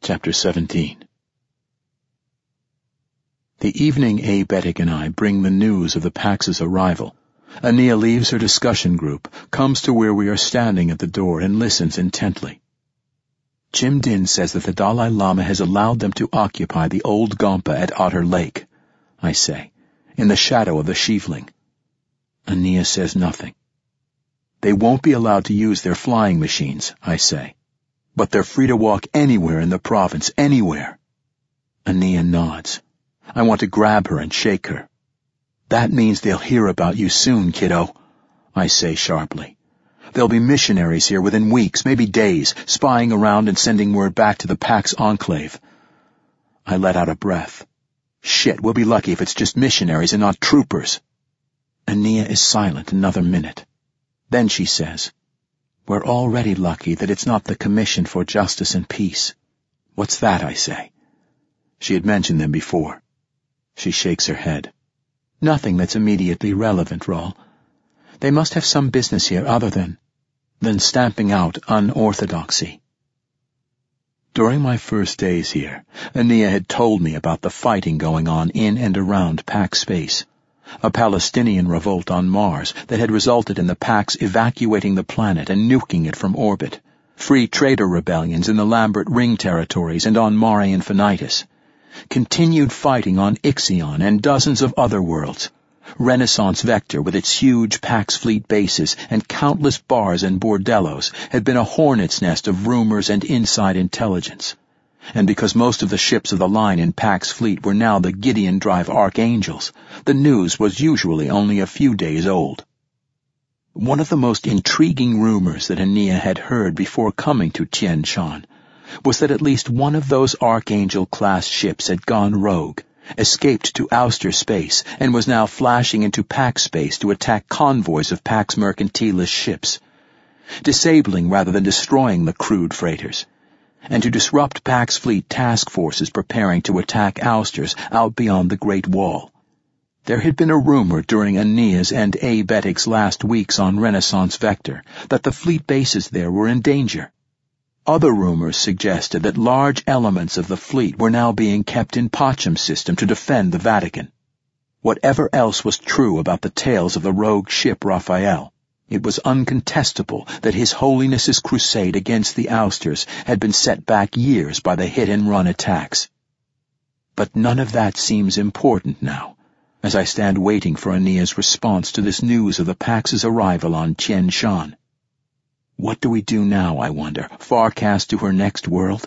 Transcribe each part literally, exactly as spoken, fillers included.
Chapter seventeen. The evening A. Bettick and I bring the news of the Pax's arrival. Ania leaves her discussion group, comes to where we are standing at the door, and listens intently. Jim Din says that the Dalai Lama has allowed them to occupy the old Gompa at Otter Lake, I say, in the shadow of the Sheevling. Ania says nothing. They won't be allowed to use their flying machines, I say. But they're free to walk anywhere in the province, anywhere. Ania nods. I want to grab her and shake her. That means they'll hear about you soon, kiddo, I say sharply. There'll be missionaries here within weeks, maybe days, spying around and sending word back to the Pax Enclave. I let out a breath. Shit, we'll be lucky if it's just missionaries and not troopers. Ania is silent another minute. Then she says, "We're already lucky that it's not the Commission for Justice and Peace." "What's that?" I say. She had mentioned them before. She shakes her head. "Nothing that's immediately relevant, Rawl. They must have some business here other than, than stamping out unorthodoxy." During my first days here, Ania had told me about the fighting going on in and around Pax space. A Palestinian revolt on Mars that had resulted in the Pax evacuating the planet and nuking it from orbit. Free trader rebellions in the Lambert Ring territories and on Mare Infinitus. Continued fighting on Ixion and dozens of other worlds. Renaissance Vector with its huge Pax fleet bases and countless bars and bordellos had been a hornet's nest of rumors and inside intelligence. And because most of the ships of the line in Pax fleet were now the Gideon Drive Archangels, the news was usually only a few days old. One of the most intriguing rumors that Ania had heard before coming to Tien Shan was that at least one of those Archangel-class ships had gone rogue, escaped to ouster space, and was now flashing into Pax space to attack convoys of Pax mercantilist ships, disabling rather than destroying the crude freighters, and to disrupt Pax fleet task forces preparing to attack ousters out beyond the Great Wall. There had been a rumor during Ania's and A. Bettick's last weeks on Renaissance Vector that the fleet bases there were in danger. Other rumors suggested that large elements of the fleet were now being kept in Pacham system to defend the Vatican. Whatever else was true about the tales of the rogue ship Raphael, it was uncontestable that His Holiness's crusade against the ousters had been set back years by the hit-and-run attacks. But none of that seems important now, as I stand waiting for Ania's response to this news of the Pax's arrival on Tien Shan. What do we do now, I wonder, farcast to her next world?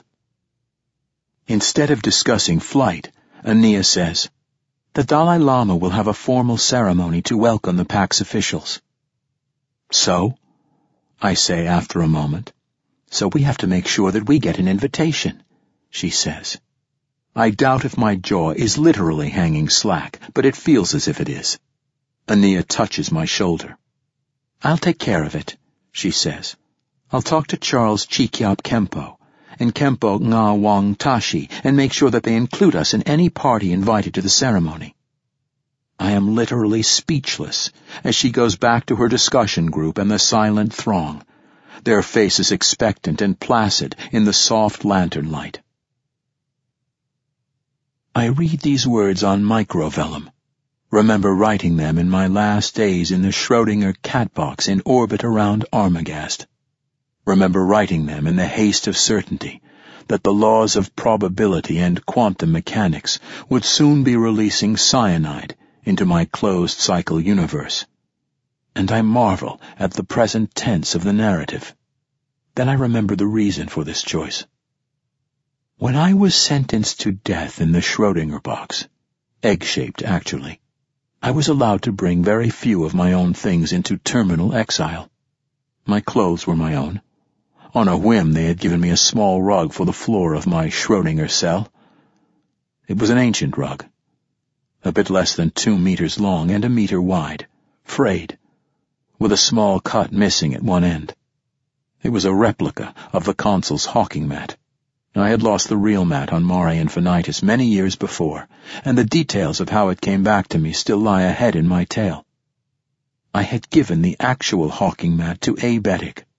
Instead of discussing flight, Ania says, "The Dalai Lama will have a formal ceremony to welcome the Pax officials." "So?" I say after a moment. "So we have to make sure that we get an invitation," she says. I doubt if my jaw is literally hanging slack, but it feels as if it is. Ania touches my shoulder. "I'll take care of it," she says. "I'll talk to Charles Chikyap Kempo and Kempo Nga Wang Tashi and make sure that they include us in any party invited to the ceremony." I am literally speechless as she goes back to her discussion group and the silent throng, their faces expectant and placid in the soft lantern light. I read these words on microvellum, remember writing them in my last days in the Schrödinger cat box in orbit around Armagast. Remember writing them in the haste of certainty that the laws of probability and quantum mechanics would soon be releasing cyanide into my closed-cycle universe. And I marvel at the present tense of the narrative. Then I remember the reason for this choice. When I was sentenced to death in the Schrödinger box, egg-shaped actually, I was allowed to bring very few of my own things into terminal exile. My clothes were my own. On a whim, they had given me a small rug for the floor of my Schrödinger cell. It was an ancient rug, a bit less than two meters long and a meter wide, frayed, with a small cut missing at one end. It was a replica of the consul's hawking mat. I had lost the real mat on Mare Infinitus many years before, and the details of how it came back to me still lie ahead in my tale. I had given the actual hawking mat to A. Bettick,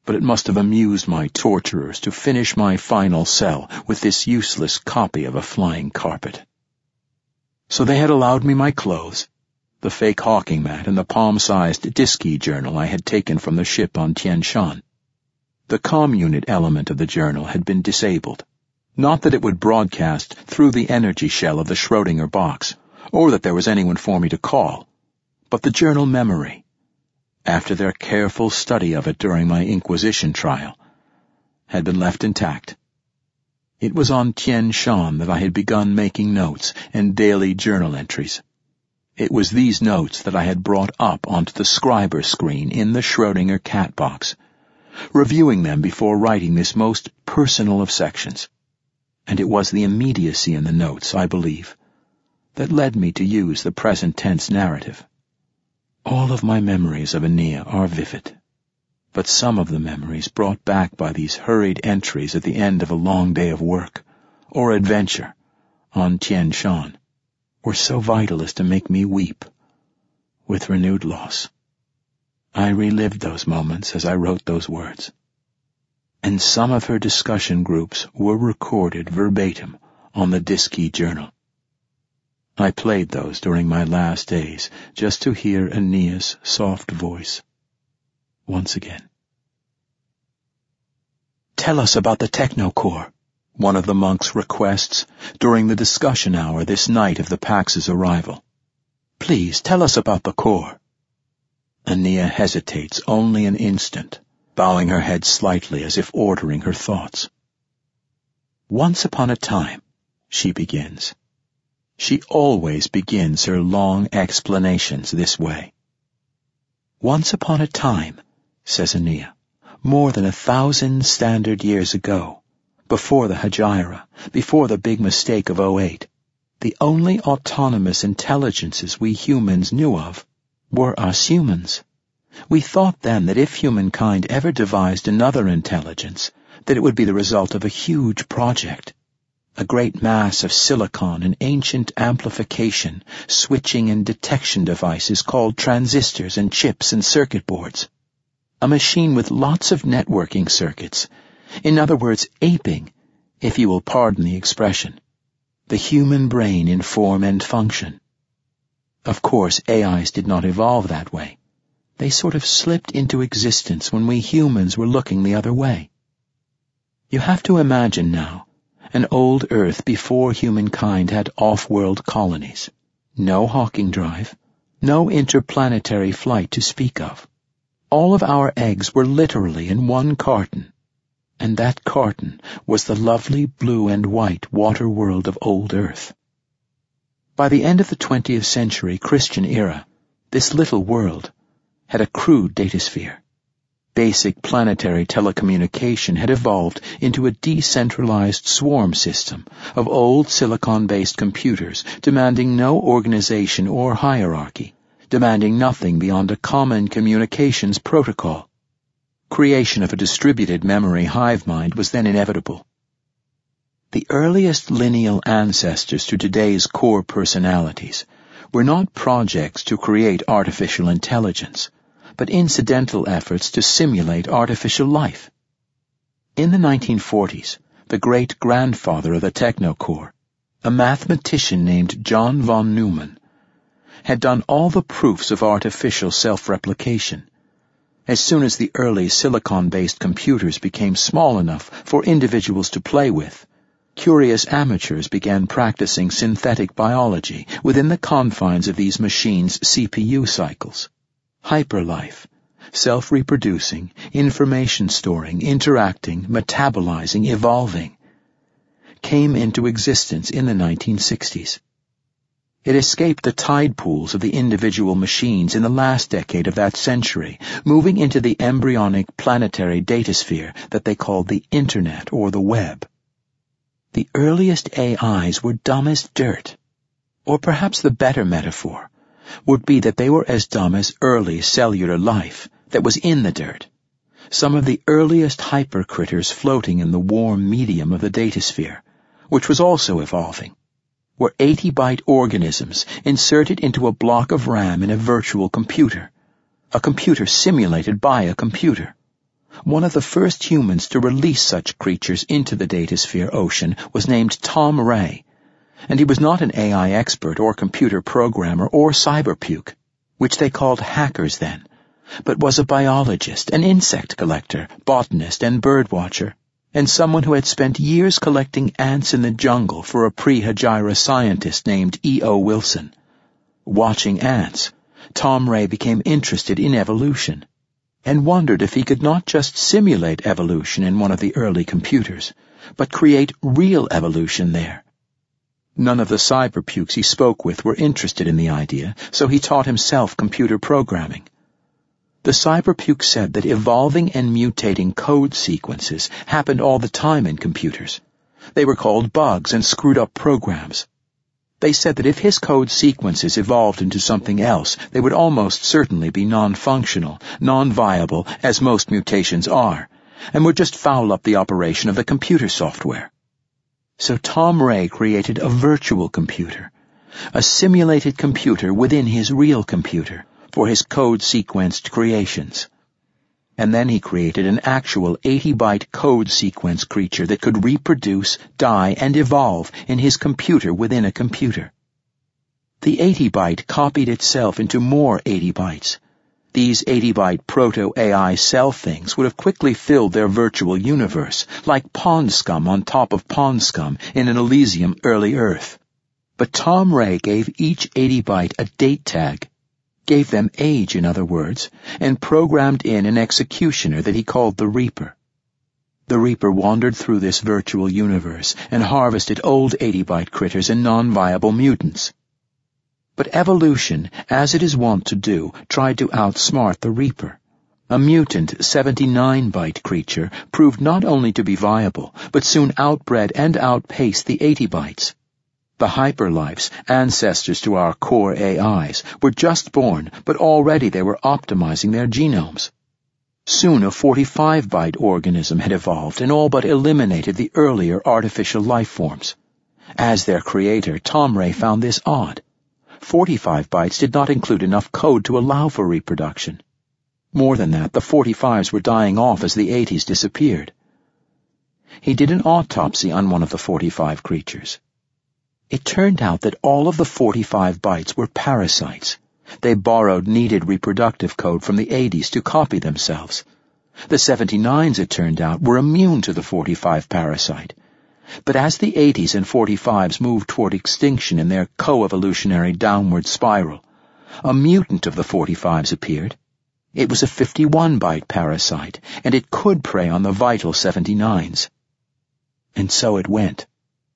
but it must have amused my torturers to finish my final cell with this useless copy of a flying carpet. So they had allowed me my clothes, the fake hawking mat, and the palm-sized Diski journal I had taken from the ship on Tien Shan. The comm unit element of the journal had been disabled. Not that it would broadcast through the energy shell of the Schrödinger box, or that there was anyone for me to call, but the journal memory, after their careful study of it during my Inquisition trial, had been left intact. It was on Tien Shan that I had begun making notes and daily journal entries. It was these notes that I had brought up onto the scriber screen in the Schrödinger cat box, reviewing them before writing this most personal of sections. And it was the immediacy in the notes, I believe, that led me to use the present tense narrative. All of my memories of Aeneas are vivid, but some of the memories brought back by these hurried entries at the end of a long day of work or adventure on Tien Shan were so vital as to make me weep with renewed loss. I relived those moments as I wrote those words, and some of her discussion groups were recorded verbatim on the Diski journal. I played those during my last days just to hear Aeneas' soft voice once again. "Tell us about the Technocore," one of the monks requests during the discussion hour this night of the Pax's arrival. "Please tell us about the core." Aeneas hesitates only an instant, bowing her head slightly as if ordering her thoughts. "Once upon a time," she begins. She always begins her long explanations this way. "Once upon a time," says Aeneas, "more than a thousand standard years ago, before the Hegira, before the big mistake of oh eight, the only autonomous intelligences we humans knew of were us humans. We thought then that if humankind ever devised another intelligence, that it would be the result of a huge project, a great mass of silicon and ancient amplification, switching and detection devices called transistors and chips and circuit boards, a machine with lots of networking circuits, in other words, aping, if you will pardon the expression, the human brain in form and function. Of course, A Is did not evolve that way. They sort of slipped into existence when we humans were looking the other way. You have to imagine now an old Earth before humankind had off-world colonies, no Hawking drive, no interplanetary flight to speak of. All of our eggs were literally in one carton, and that carton was the lovely blue and white water world of old Earth. By the end of the twentieth century Christian era, this little world had a crude datasphere. Basic planetary telecommunication had evolved into a decentralized swarm system of old silicon-based computers demanding no organization or hierarchy, demanding nothing beyond a common communications protocol. Creation of a distributed memory hive mind was then inevitable. The earliest lineal ancestors to today's core personalities were not projects to create artificial intelligence, but incidental efforts to simulate artificial life. In the nineteen forties, the great-grandfather of the Technocore, a mathematician named John von Neumann, had done all the proofs of artificial self-replication. As soon as the early silicon-based computers became small enough for individuals to play with, curious amateurs began practicing synthetic biology within the confines of these machines' C P U cycles. Hyperlife, self-reproducing, information storing, interacting, metabolizing, evolving, came into existence in the nineteen sixties. It escaped the tide pools of the individual machines in the last decade of that century, moving into the embryonic planetary datasphere that they called the Internet or the Web. The earliest A Is were dumb as dirt, or perhaps the better metaphor would be that they were as dumb as early cellular life that was in the dirt, some of the earliest hypercritters floating in the warm medium of the datasphere, which was also evolving, were eighty-byte organisms inserted into a block of RAM in a virtual computer, a computer simulated by a computer, One of the first humans to release such creatures into the datasphere ocean was named Tom Ray, and he was not an A I expert or computer programmer or cyberpuke, which they called hackers then, but was a biologist, an insect collector, botanist, and birdwatcher, and someone who had spent years collecting ants in the jungle for a pre-Hijra scientist named E O Wilson. Watching ants, Tom Ray became interested in evolution, and wondered if he could not just simulate evolution in one of the early computers, but create real evolution there. None of the cyberpukes he spoke with were interested in the idea, so he taught himself computer programming. The cyberpuke said that evolving and mutating code sequences happened all the time in computers. They were called bugs and screwed-up programs. They said that if his code sequences evolved into something else, they would almost certainly be non-functional, non-viable, as most mutations are, and would just foul up the operation of the computer software. So Tom Ray created a virtual computer, a simulated computer within his real computer, for his code-sequenced creations. And then he created an actual eighty-byte code sequence creature that could reproduce, die, and evolve in his computer within a computer. The eighty-byte copied itself into more eighty bytes. These eighty-byte proto-A I cell things would have quickly filled their virtual universe, like pond scum on top of pond scum in an Elysium early Earth. But Tom Ray gave each eighty-byte a date tag, gave them age, in other words, and programmed in an executioner that he called the Reaper. The Reaper wandered through this virtual universe and harvested old eighty-byte critters and non-viable mutants. But evolution, as it is wont to do, tried to outsmart the Reaper. A mutant seventy-nine byte creature proved not only to be viable, but soon outbred and outpaced the eighty bytes. The hyperlives, ancestors to our core A Is, were just born, but already they were optimizing their genomes. Soon a forty-five byte organism had evolved and all but eliminated the earlier artificial life forms. As their creator, Tom Ray found this odd. forty-five bytes did not include enough code to allow for reproduction. More than that, the forty-fives were dying off as the eighties disappeared. He did an autopsy on one of the forty-five creatures. It turned out that all of the forty-five bytes were parasites. They borrowed needed reproductive code from the eighties to copy themselves. The seventy-nines, it turned out, were immune to the forty-five parasite. But as the eighties and forty-fives moved toward extinction in their co-evolutionary downward spiral, a mutant of the forty-fives appeared. It was a fifty-one byte parasite, and it could prey on the vital seventy-nines. And so it went.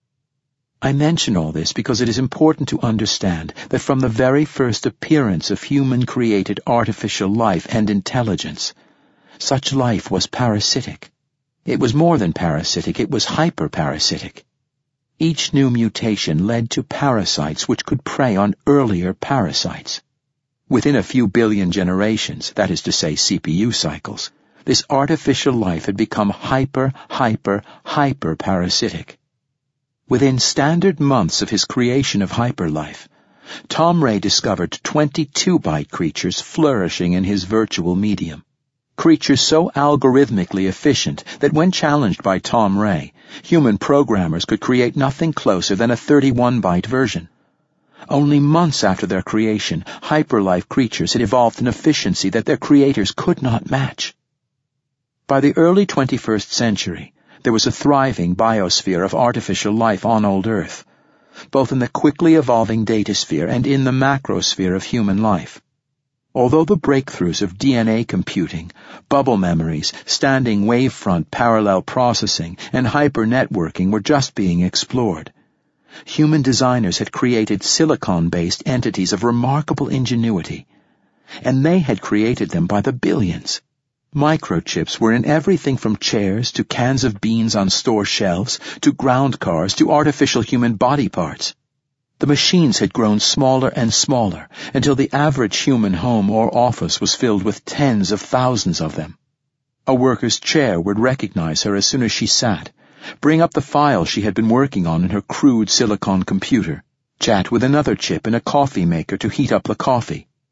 I mention all this because it is important to understand that from the very first appearance of human-created artificial life and intelligence, such life was parasitic. It was more than parasitic, it was hyperparasitic. Each new mutation led to parasites which could prey on earlier parasites. Within a few billion generations, that is to say C P U cycles, this artificial life had become hyper, hyper, hyper-parasitic. Within standard months of his creation of hyperlife, Tom Ray discovered twenty-two byte creatures flourishing in his virtual medium. Creatures so algorithmically efficient that when challenged by Tom Ray, human programmers could create nothing closer than a thirty-one byte version. Only months after their creation, hyperlife creatures had evolved an efficiency that their creators could not match. By the early twenty-first century, there was a thriving biosphere of artificial life on old Earth, both in the quickly evolving datasphere and in the macrosphere of human life. Although the breakthroughs of D N A computing, bubble memories, standing wavefront parallel processing, and hyper-networking were just being explored, human designers had created silicon-based entities of remarkable ingenuity, and they had created them by the billions. Microchips were in everything from chairs to cans of beans on store shelves to ground cars to artificial human body parts. The machines had grown smaller and smaller until the average human home or office was filled with tens of thousands of them. A worker's chair would recognize her as soon as she sat, bring up the file she had been working on in her crude silicon computer, chat with another chip in a coffee maker to heat up the coffee,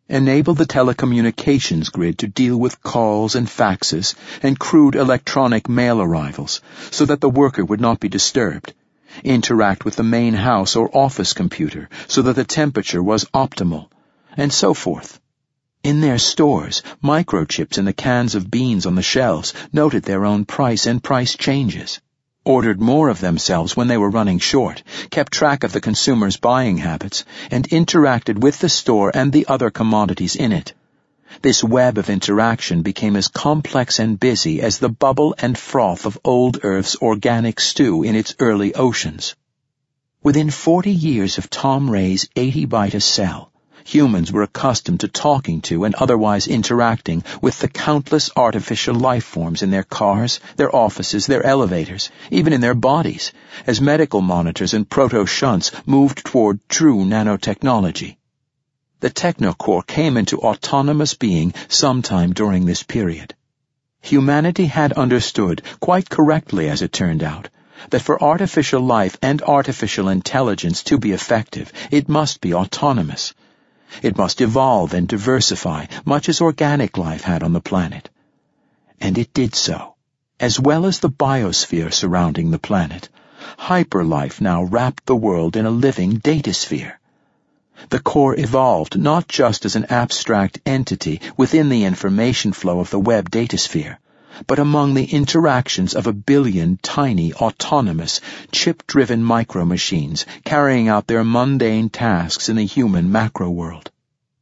enabled the telecommunications grid to deal with calls and faxes and crude electronic mail arrivals so that the worker would not be disturbed, interact with the main house or office computer so that the temperature was optimal, and so forth. In their stores, microchips in the cans of beans on the shelves noted their own price and price changes, ordered more of themselves when they were running short, kept track of the consumer's buying habits, and interacted with the store and the other commodities in it. This web of interaction became as complex and busy as the bubble and froth of old Earth's organic stew in its early oceans. Within forty years of Tom Ray's eighty byte a cell, humans were accustomed to talking to and otherwise interacting with the countless artificial life forms in their cars, their offices, their elevators, even in their bodies, as medical monitors and proto-shunts moved toward true nanotechnology. The Technocore came into autonomous being sometime during this period. Humanity had understood, quite correctly as it turned out, that for artificial life and artificial intelligence to be effective, it must be autonomous. It must evolve and diversify, much as organic life had on the planet. And it did so, as well as the biosphere surrounding the planet. Hyperlife now wrapped the world in a living datasphere. The core evolved not just as an abstract entity within the information flow of the web datasphere, but among the interactions of a billion tiny, autonomous, chip-driven micro-machines carrying out their mundane tasks in the human macro-world.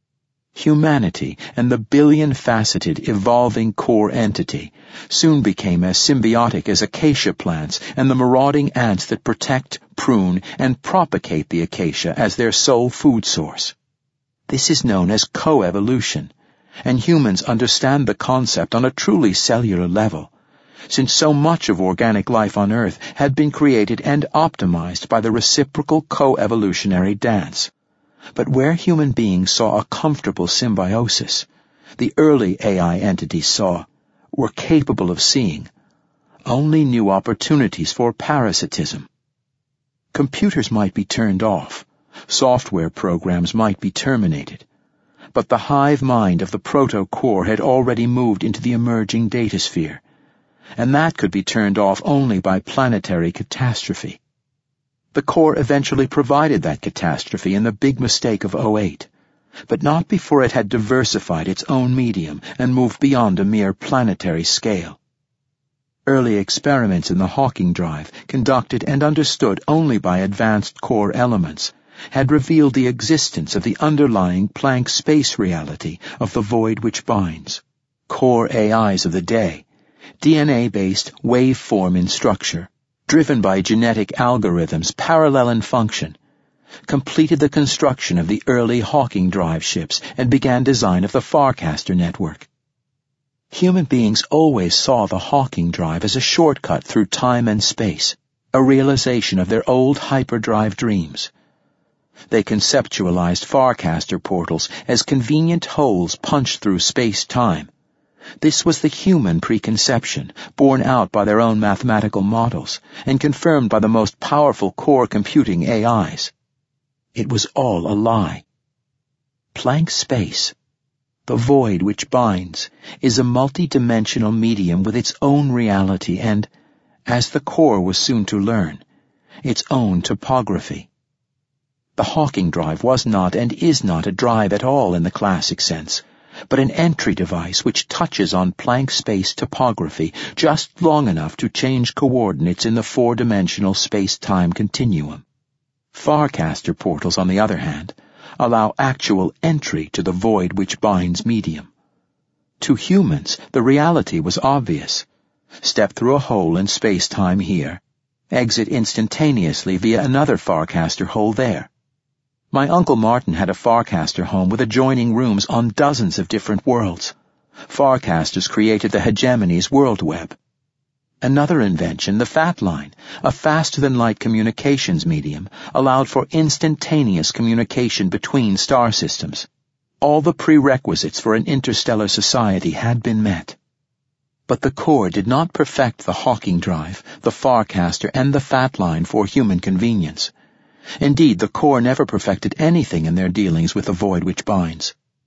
Humanity and the billion-faceted, evolving core entity soon became as symbiotic as acacia plants and the marauding ants that protect, prune, and propagate the acacia as their sole food source. This is known as coevolution, and humans understand the concept on a truly cellular level, since so much of organic life on Earth had been created and optimized by the reciprocal co-evolutionary dance. But where human beings saw a comfortable symbiosis, the early A I entities saw, were capable of seeing, only new opportunities for parasitism. Computers might be turned off, software programs might be terminated, but the hive mind of the proto-core had already moved into the emerging datasphere, and that could be turned off only by planetary catastrophe. The core eventually provided that catastrophe in the big mistake of oh eight, but not before it had diversified its own medium and moved beyond a mere planetary scale. Early experiments in the Hawking drive, conducted and understood only by advanced core elements, had revealed the existence of the underlying Planck space reality of the void which binds. Core A Is of the day, D N A-based waveform in structure, driven by genetic algorithms parallel in function, completed the construction of the early Hawking drive ships and began design of the Farcaster network. Human beings always saw the Hawking drive as a shortcut through time and space, a realization of their old hyperdrive dreams. They conceptualized Farcaster portals as convenient holes punched through space-time. This was the human preconception, borne out by their own mathematical models, and confirmed by the most powerful core computing A Is. It was all a lie. Planck space, the void which binds, is a multi-dimensional medium with its own reality and, as the core was soon to learn, its own topography. The Hawking drive was not and is not a drive at all in the classic sense, but an entry device which touches on Planck space topography just long enough to change coordinates in the four-dimensional space-time continuum. Farcaster portals, on the other hand, allow actual entry to the void which binds medium. To humans, the reality was obvious. Step through a hole in space-time here, exit instantaneously via another Farcaster hole there. My Uncle Martin had a Farcaster home with adjoining rooms on dozens of different worlds. Farcasters created the hegemony's world web. Another invention, the Fat Line, a faster-than-light communications medium, allowed for instantaneous communication between star systems. All the prerequisites for an interstellar society had been met. But the core did not perfect the Hawking drive, the Farcaster, and the Fat Line for human convenience. Indeed, the core never perfected anything in their dealings with the void which binds.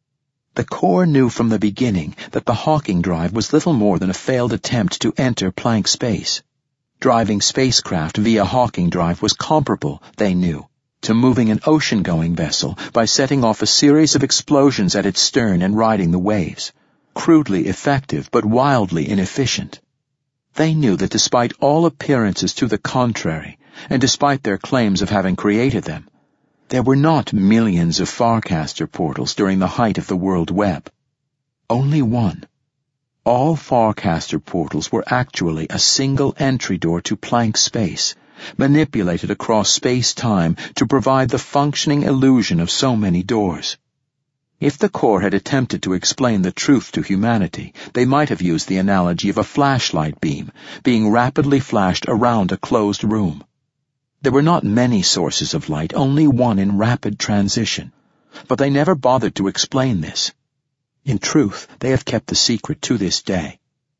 The core knew from the beginning that the Hawking drive was little more than a failed attempt to enter Planck space. Driving spacecraft via Hawking drive was comparable, they knew, to moving an ocean-going vessel by setting off a series of explosions at its stern and riding the waves, crudely effective but wildly inefficient. They knew that despite all appearances to the contrary, and despite their claims of having created them, there were not millions of Farcaster portals during the height of the World Web. Only one. All Farcaster portals were actually a single entry door to Planck space, manipulated across space-time to provide the functioning illusion of so many doors. If the core had attempted to explain the truth to humanity, they might have used the analogy of a flashlight beam being rapidly flashed around a closed room. There were not many sources of light, only one in rapid transition, but they never bothered to explain this. In truth, they have kept the secret to this day.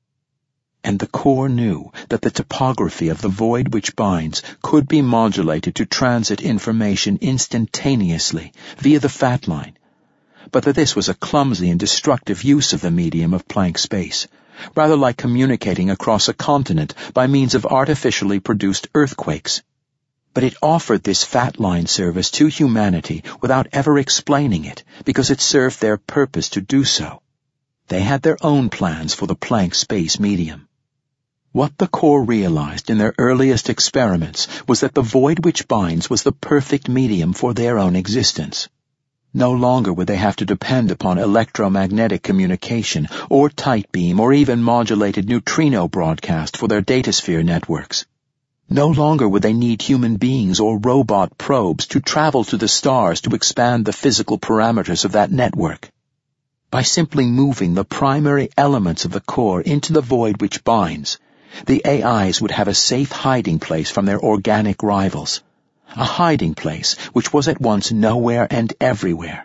And the core knew that the topography of the void which binds could be modulated to transit information instantaneously via the fat line, but that this was a clumsy and destructive use of the medium of Planck space, rather like communicating across a continent by means of artificially produced earthquakes. But it offered this fat line service to humanity without ever explaining it, because it served their purpose to do so. They had their own plans for the Planck space medium. What the core realized in their earliest experiments was that the void which binds was the perfect medium for their own existence. No longer would they have to depend upon electromagnetic communication, or tight beam, or even modulated neutrino broadcast for their datasphere networks. No longer would they need human beings or robot probes to travel to the stars to expand the physical parameters of that network. By simply moving the primary elements of the core into the void which binds, the A Is would have a safe hiding place from their organic rivals, a hiding place which was at once nowhere and everywhere.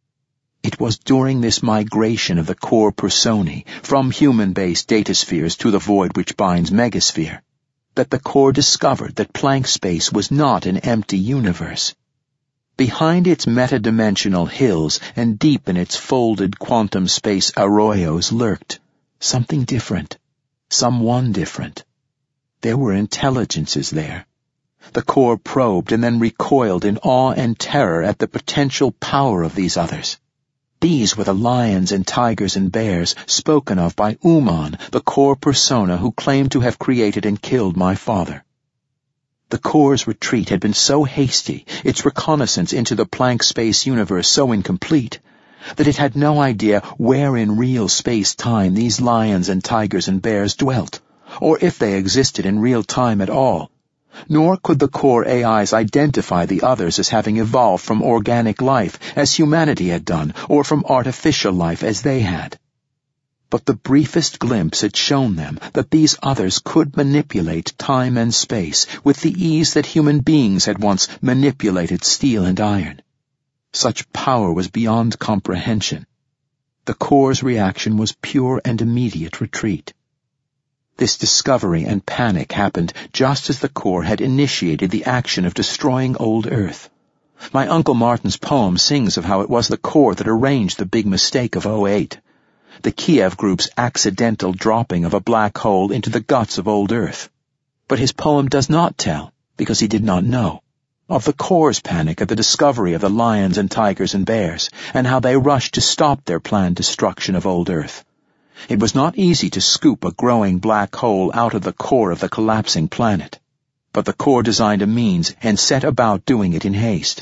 It was during this migration of the core personae from human-based dataspheres to the void which binds megasphere that the core discovered that Planck space was not an empty universe. Behind its metadimensional hills and deep in its folded quantum space arroyos lurked something different, someone different. There were intelligences there. The core probed and then recoiled in awe and terror at the potential power of these others. These were the lions and tigers and bears spoken of by Uman, the core persona who claimed to have created and killed my father. The core's retreat had been so hasty, its reconnaissance into the Planck space universe so incomplete, that it had no idea where in real space-time these lions and tigers and bears dwelt, or if they existed in real time at all. Nor could the core A Is identify the others as having evolved from organic life, as humanity had done, or from artificial life, as they had. But the briefest glimpse had shown them that these others could manipulate time and space with the ease that human beings had once manipulated steel and iron. Such power was beyond comprehension. The core's reaction was pure and immediate retreat. This discovery and panic happened just as the core had initiated the action of destroying old Earth. My Uncle Martin's poem sings of how it was the core that arranged the big mistake of oh eight, the Kiev group's accidental dropping of a black hole into the guts of old Earth. But his poem does not tell, because he did not know, of the core's panic at the discovery of the lions and tigers and bears, and how they rushed to stop their planned destruction of old Earth. It was not easy to scoop a growing black hole out of the core of the collapsing planet, but the core designed a means and set about doing it in haste.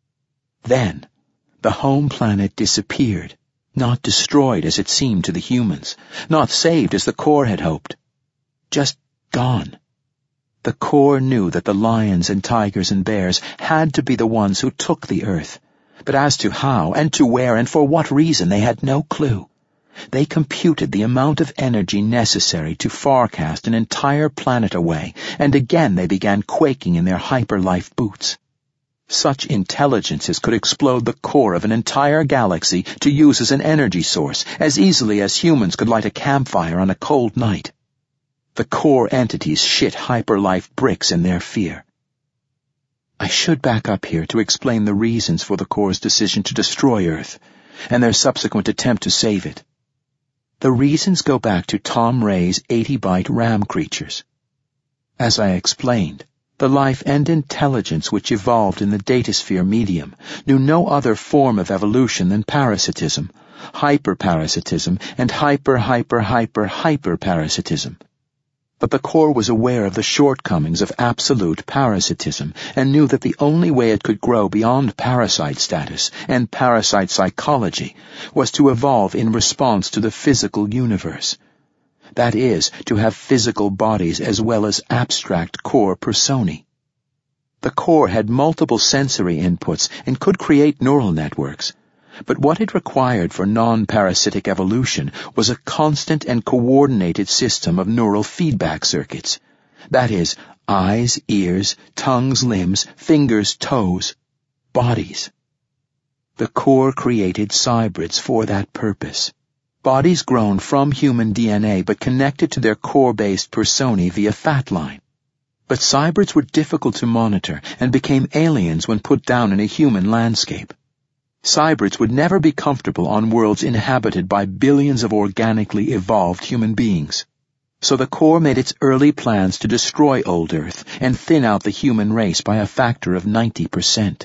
Then, the home planet disappeared, not destroyed as it seemed to the humans, not saved as the core had hoped, just gone. The core knew that the lions and tigers and bears had to be the ones who took the Earth, but as to how and to where and for what reason they had no clue. They computed the amount of energy necessary to farcast an entire planet away, and again they began quaking in their hyperlife boots. Such intelligences could explode the core of an entire galaxy to use as an energy source, as easily as humans could light a campfire on a cold night. The core entities shit hyperlife bricks in their fear. I should back up here to explain the reasons for the core's decision to destroy Earth, and their subsequent attempt to save it. The reasons go back to Tom Ray's eighty-byte RAM creatures. As I explained, the life and intelligence which evolved in the datasphere medium knew no other form of evolution than parasitism, hyperparasitism, and hyper-hyper-hyper-hyperparasitism. But the core was aware of the shortcomings of absolute parasitism and knew that the only way it could grow beyond parasite status and parasite psychology was to evolve in response to the physical universe. That is, to have physical bodies as well as abstract core personae. The core had multiple sensory inputs and could create neural networks, but what it required for non-parasitic evolution was a constant and coordinated system of neural feedback circuits. That is, eyes, ears, tongues, limbs, fingers, toes, bodies. The core created cybrids for that purpose. Bodies grown from human D N A but connected to their core-based personae via fat line. But cybrids were difficult to monitor and became aliens when put down in a human landscape. Cybrids would never be comfortable on worlds inhabited by billions of organically evolved human beings. So the core made its early plans to destroy old Earth and thin out the human race by a factor of ninety percent.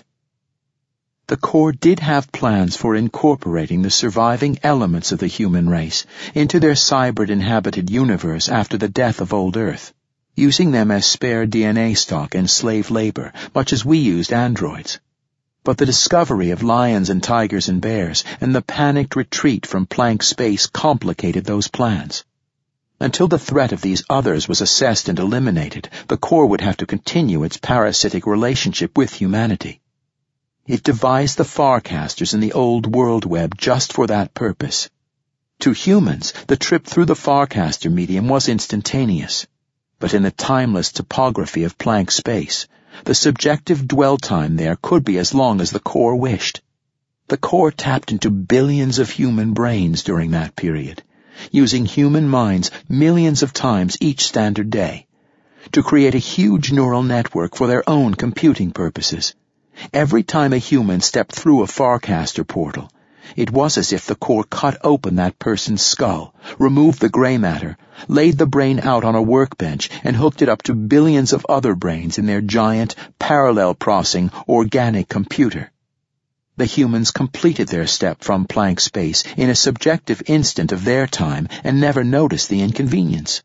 The core did have plans for incorporating the surviving elements of the human race into their cybrid-inhabited universe after the death of old Earth, using them as spare D N A stock and slave labor, much as we used androids. But the discovery of lions and tigers and bears and the panicked retreat from Planck space complicated those plans. Until the threat of these others was assessed and eliminated, the core would have to continue its parasitic relationship with humanity. It devised the Farcasters in the old world web just for that purpose. To humans, the trip through the Farcaster medium was instantaneous, but in the timeless topography of Planck space, the subjective dwell time there could be as long as the core wished. The core tapped into billions of human brains during that period, using human minds millions of times each standard day, to create a huge neural network for their own computing purposes. Every time a human stepped through a Farcaster portal, it was as if the core cut open that person's skull, removed the gray matter, laid the brain out on a workbench, and hooked it up to billions of other brains in their giant, parallel-processing, organic computer. The humans completed their step from Planck space in a subjective instant of their time and never noticed the inconvenience.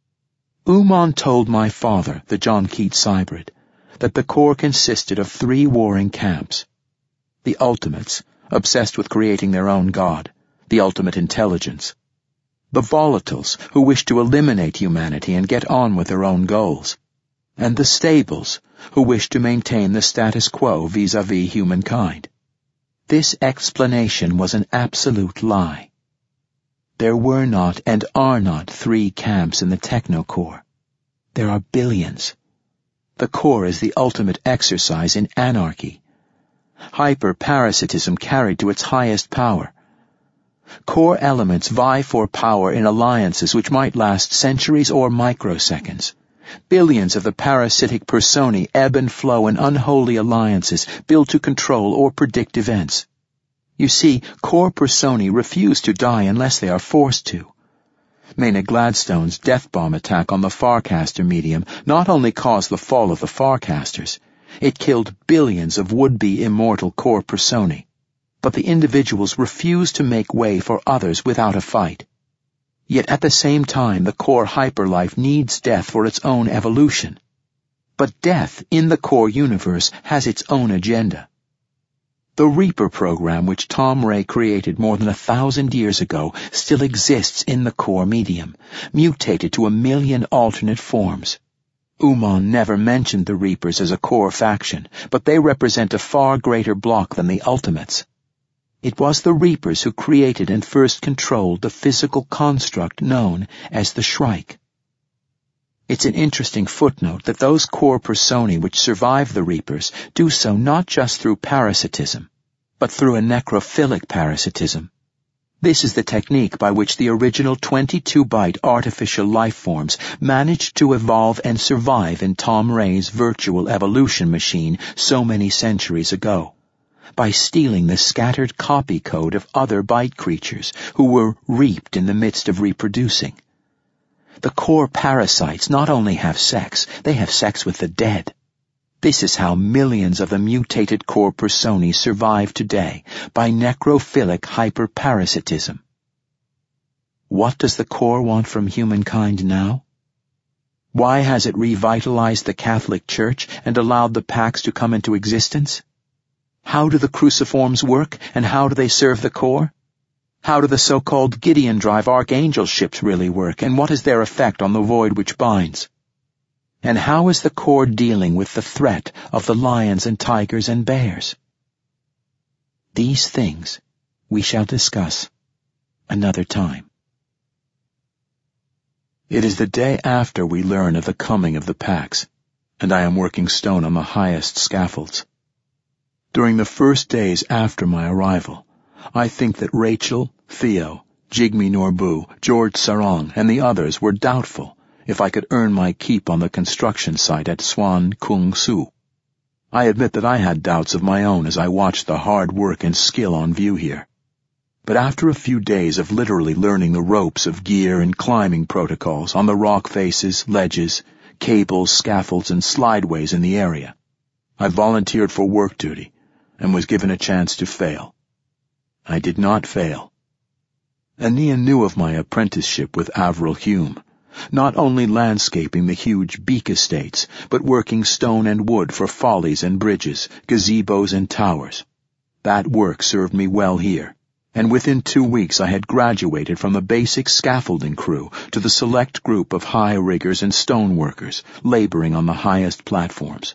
Uman told my father, the John Keats Cybrid, that the core consisted of three warring camps. The ultimates, obsessed with creating their own god, the ultimate intelligence. The volatiles, who wished to eliminate humanity and get on with their own goals. And the stables, who wished to maintain the status quo vis-à-vis humankind. This explanation was an absolute lie. There were not and are not three camps in the technocore. There are billions. The core is the ultimate exercise in anarchy. Hyperparasitism carried to its highest power. Core elements vie for power in alliances which might last centuries or microseconds. Billions of the parasitic personae ebb and flow in unholy alliances built to control or predict events. You see, core personae refuse to die unless they are forced to. Maynard Gladstone's death bomb attack on the Farcaster medium not only caused the fall of the Farcasters, it killed billions of would-be immortal core personae, but the individuals refused to make way for others without a fight. Yet at the same time, the core hyperlife needs death for its own evolution. But death in the core universe has its own agenda. The Reaper program, which Tom Ray created more than a thousand years ago, still exists in the core medium, mutated to a million alternate forms. Uman never mentioned the Reapers as a core faction, but they represent a far greater block than the Ultimates. It was the Reapers who created and first controlled the physical construct known as the Shrike. It's an interesting footnote that those core personae which survive the Reapers do so not just through parasitism, but through a necrophilic parasitism. This is the technique by which the original twenty-two byte artificial life forms managed to evolve and survive in Tom Ray's virtual evolution machine so many centuries ago. by stealing the scattered copy code of other bite creatures who were reaped in the midst of reproducing. The core parasites not only have sex, they have sex with the dead. This is how millions of the mutated core personae survive today, by necrophilic hyperparasitism. What does the core want from humankind now? Why has it revitalized the Catholic Church and allowed the Pax to come into existence? How do the cruciforms work, and how do they serve the core? How do the so-called Gideon Drive Archangel ships really work, and what is their effect on the void which binds? And how is the core dealing with the threat of the lions and tigers and bears? These things we shall discuss another time. It is the day after we learn of the coming of the Pax, and I am working stone on the highest scaffolds. During the first days after my arrival, I think that Rachel, Theo, Jigme Norbu, George Sarong, and the others were doubtful if I could earn my keep on the construction site at Swan Kung Su. I admit that I had doubts of my own as I watched the hard work and skill on view here. But after a few days of literally learning the ropes of gear and climbing protocols on the rock faces, ledges, cables, scaffolds, and slideways in the area, I volunteered for work duty and was given a chance to fail. I did not fail. Ania knew of my apprenticeship with Avril Hume, not only landscaping the huge Beak estates, but working stone and wood for follies and bridges, gazebos and towers. That work served me well here, and within two weeks I had graduated from the basic scaffolding crew to the select group of high riggers and stone workers laboring on the highest platforms.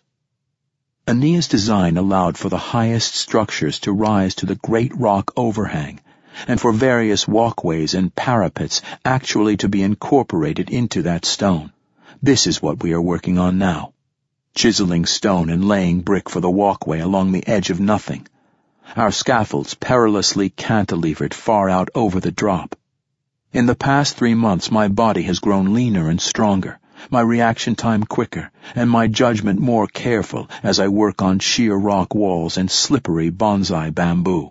Ania's design allowed for the highest structures to rise to the great rock overhang, and for various walkways and parapets actually to be incorporated into that stone. This is what we are working on now, chiseling stone and laying brick for the walkway along the edge of nothing, our scaffolds perilously cantilevered far out over the drop. In the past three months my body has grown leaner and stronger, my reaction time quicker, and my judgment more careful as I work on sheer rock walls and slippery bonsai bamboo.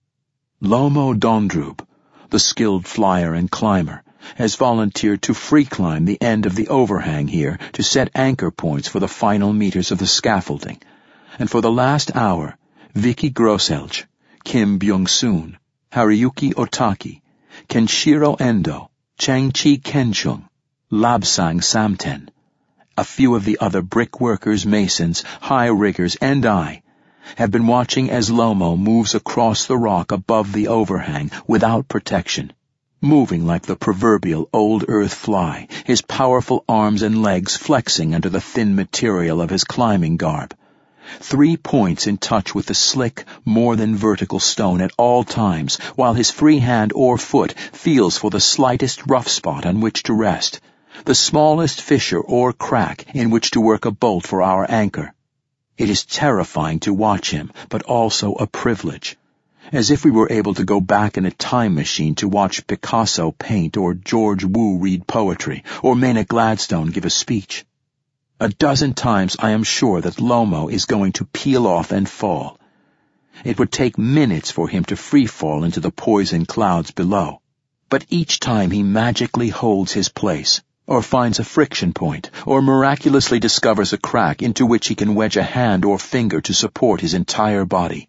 Lomo Dondrub, the skilled flyer and climber, has volunteered to free climb the end of the overhang here to set anchor points for the final meters of the scaffolding, and for the last hour, Vicky Grosselj, Kim Byung-soon, Haruyuki Otaki, Kenshiro Endo, Chang-chi Kenchung, Labsang Samten, a few of the other brickworkers, masons, high riggers, and I have been watching as Lomo moves across the rock above the overhang without protection, moving like the proverbial old earth fly, his powerful arms and legs flexing under the thin material of his climbing garb. Three points in touch with the slick, more than vertical stone at all times, while his free hand or foot feels for the slightest rough spot on which to rest, the smallest fissure or crack in which to work a bolt for our anchor. It is terrifying to watch him, but also a privilege, as if we were able to go back in a time machine to watch Picasso paint or George Wu read poetry or Maina Gladstone give a speech. A dozen times I am sure that Lomo is going to peel off and fall. It would take minutes for him to free fall into the poison clouds below, but each time he magically holds his place, or finds a friction point, or miraculously discovers a crack into which he can wedge a hand or finger to support his entire body.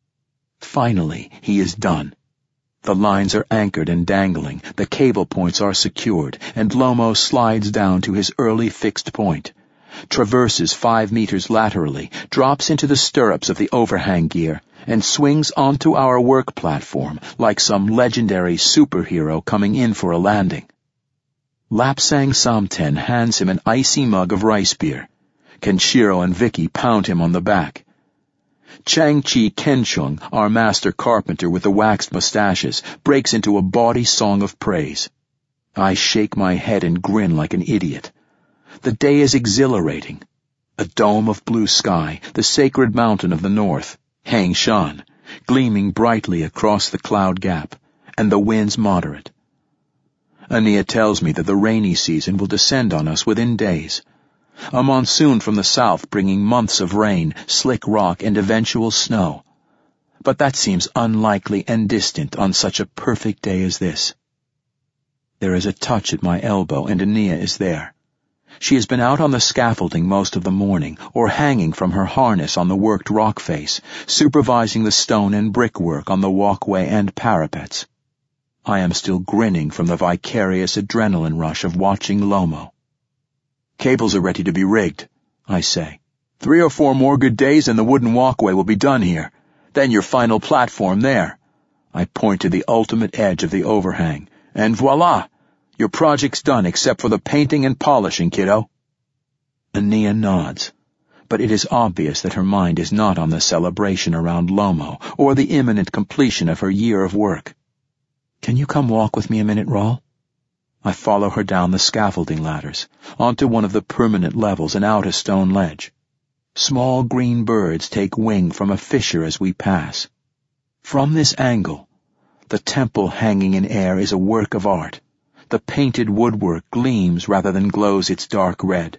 Finally, he is done. The lines are anchored and dangling, the cable points are secured, and Lomo slides down to his early fixed point, traverses five meters laterally, drops into the stirrups of the overhang gear, and swings onto our work platform like some legendary superhero coming in for a landing. Lapsang Samten hands him an icy mug of rice beer. Kenshiro and Vicky pound him on the back. Chang-chi Kenchung, our master carpenter with the waxed mustaches, breaks into a bawdy song of praise. I shake my head and grin like an idiot. The day is exhilarating. A dome of blue sky, the sacred mountain of the north, Hang Shan, gleaming brightly across the cloud gap, and the winds moderate. Ania tells me that the rainy season will descend on us within days. A monsoon from the south bringing months of rain, slick rock, and eventual snow. but that seems unlikely and distant on such a perfect day as this. There is a touch at my elbow, and Ania is there. She has been out on the scaffolding most of the morning, or hanging from her harness on the worked rock face, supervising the stone and brickwork on the walkway and parapets. I am still grinning from the vicarious adrenaline rush of watching Lomo. "Cables are ready to be rigged," I say. "Three or four more good days and the wooden walkway will be done here. Then your final platform there." I point to the ultimate edge of the overhang. "And voila! Your project's done except for the painting and polishing, kiddo." Ania nods, but it is obvious that her mind is not on the celebration around Lomo or the imminent completion of her year of work. "Can you come walk with me a minute, Rawl?" I follow her down the scaffolding ladders, onto one of the permanent levels and out a stone ledge. Small green birds take wing from a fissure as we pass. From this angle, the temple hanging in air is a work of art. The painted woodwork gleams rather than glows its dark red.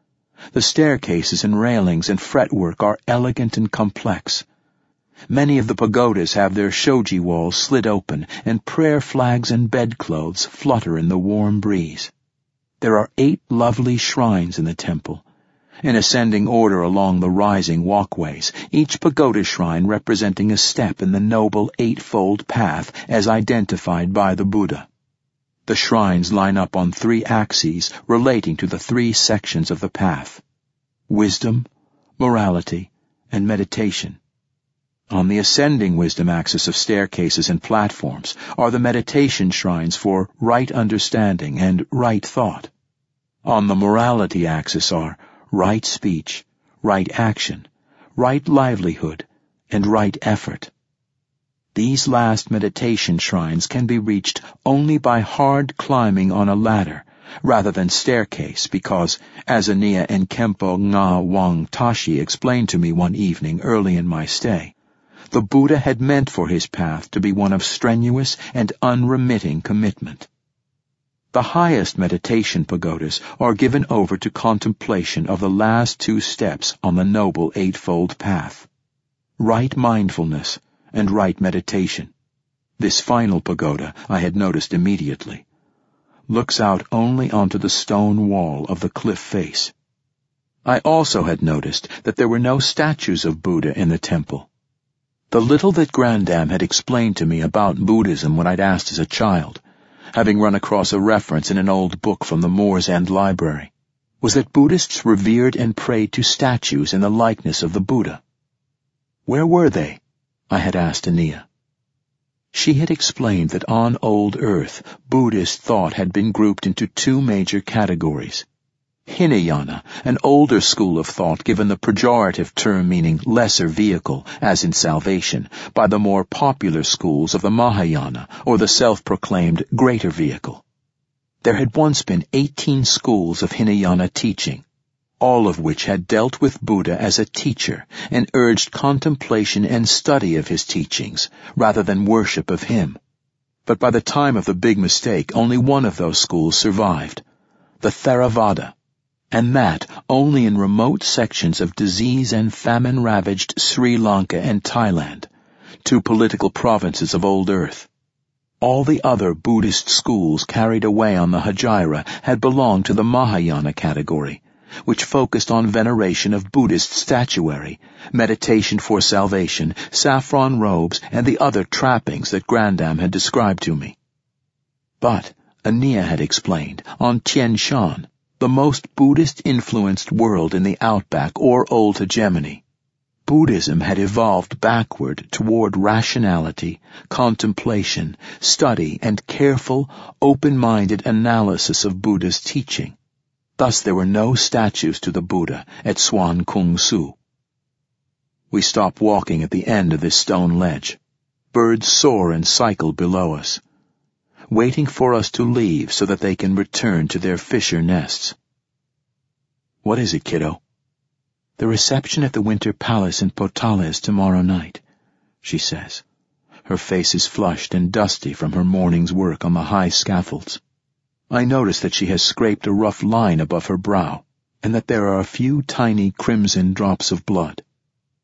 The staircases and railings and fretwork are elegant and complex. Many of the pagodas have their shoji walls slit open, and prayer flags and bedclothes flutter in the warm breeze. There are eight lovely shrines in the temple, in ascending order along the rising walkways, each pagoda shrine representing a step in the noble eightfold path as identified by the Buddha. The shrines line up on three axes relating to the three sections of the path: wisdom, morality, and meditation. On the ascending wisdom axis of staircases and platforms are the meditation shrines for right understanding and right thought. On the morality axis are right speech, right action, right livelihood, and right effort. These last meditation shrines can be reached only by hard climbing on a ladder rather than staircase because, as Ania and Kempo Nga Wang Tashi explained to me one evening early in my stay, the Buddha had meant for his path to be one of strenuous and unremitting commitment. The highest meditation pagodas are given over to contemplation of the last two steps on the noble eightfold path: right mindfulness and right meditation. This final pagoda, I had noticed immediately, looks out only onto the stone wall of the cliff face. I also had noticed that there were no statues of Buddha in the temple. The little that Grandam had explained to me about Buddhism when I'd asked as a child, having run across a reference in an old book from the Moor's End Library, was that Buddhists revered and prayed to statues in the likeness of the Buddha. Where were they? I had asked Ania. She had explained that on old Earth, Buddhist thought had been grouped into two major categories. Hinayana, an older school of thought given the pejorative term meaning lesser vehicle, as in salvation, by the more popular schools of the Mahayana, or the self-proclaimed greater vehicle. There had once been eighteen schools of Hinayana teaching, all of which had dealt with Buddha as a teacher and urged contemplation and study of his teachings rather than worship of him. But by the time of the big mistake, only one of those schools survived, the Theravada, and that only in remote sections of disease and famine-ravaged Sri Lanka and Thailand, two political provinces of old Earth. All the other Buddhist schools carried away on the Hajira had belonged to the Mahayana category, which focused on veneration of Buddhist statuary, meditation for salvation, saffron robes, and the other trappings that Grandam had described to me. But, Ania had explained, on Tien Shan, the most Buddhist-influenced world in the outback or old hegemony, Buddhism had evolved backward toward rationality, contemplation, study, and careful, open-minded analysis of Buddha's teaching. Thus there were no statues to the Buddha at Swan Kung Su. We stop walking at the end of this stone ledge. Birds soar and cycle below us, waiting for us to leave so that they can return to their fisher nests. "What is it, kiddo?" "The reception at the Winter Palace in Potala is tomorrow night," she says. Her face is flushed and dusty from her morning's work on the high scaffolds. I notice that she has scraped a rough line above her brow, and that there are a few tiny crimson drops of blood.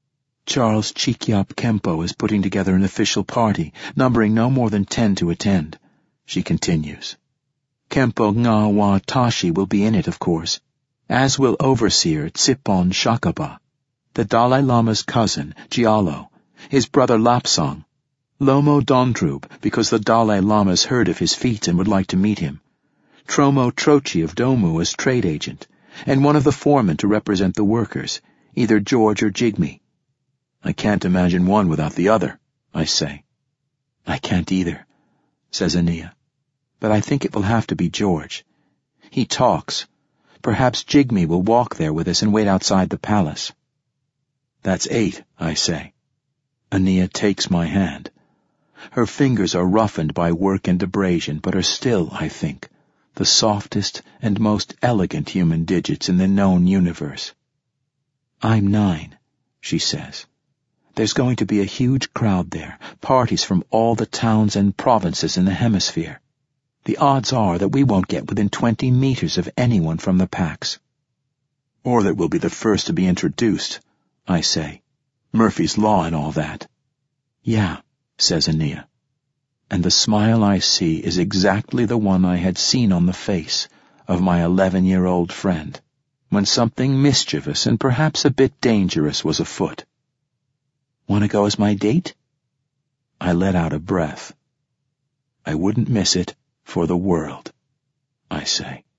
Charles Chikyap Kempo is putting together an official party, numbering no more than ten to attend, she continues. Kempo Nga Wa Tashi will be in it, of course, as will Overseer Tsipon Shakaba, the Dalai Lama's cousin, Gyalo, his brother Lapsang, Lomo Dondrub, because the Dalai Lama's heard of his feats and would like to meet him, Tromo Trochi of Domu as trade agent, and one of the foremen to represent the workers, either George or Jigme. I can't imagine one without the other, I say. I can't either, says Ania, but I think it will have to be George. He talks. Perhaps Jigme will walk there with us and wait outside the palace. That's eight, I say. Ania takes my hand. Her fingers are roughened by work and abrasion, but are still, I think, the softest and most elegant human digits in the known universe. I'm nine, she says. There's going to be a huge crowd there, parties from all the towns and provinces in the hemisphere. The odds are that we won't get within twenty meters of anyone from the packs. Or that we'll be the first to be introduced, I say. Murphy's Law and all that. Yeah, says Ania. And the smile I see is exactly the one I had seen on the face of my eleven-year-old friend, when something mischievous and perhaps a bit dangerous was afoot. Want to go as my date? I let out a breath. I wouldn't miss it for the world, I say.